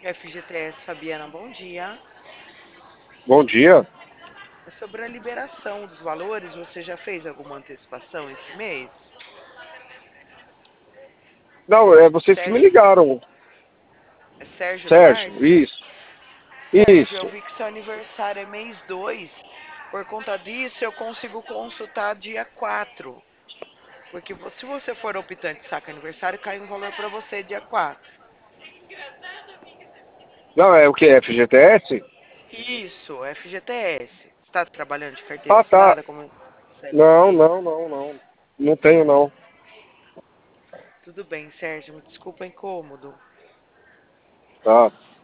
FGTS Fabiana, bom dia. Bom dia. É sobre a liberação dos valores, você já fez alguma antecipação esse mês? Não, é vocês que me Sérgio, ligaram. é Sérgio Sérgio, Duarte? isso. Sérgio, eu Isso. vi que seu aniversário é mês 2. Por conta disso, eu consigo consultar dia 4. Porque se você for optante saca aniversário, cai um valor para você dia 4. Não, é o que? FGTS? Isso, FGTS. Está trabalhando de carteira Ah, tá. assinada como Não, CLT? não, não, não. Não tenho, não. Tudo bem, Sérgio, me desculpa o incômodo. Tá.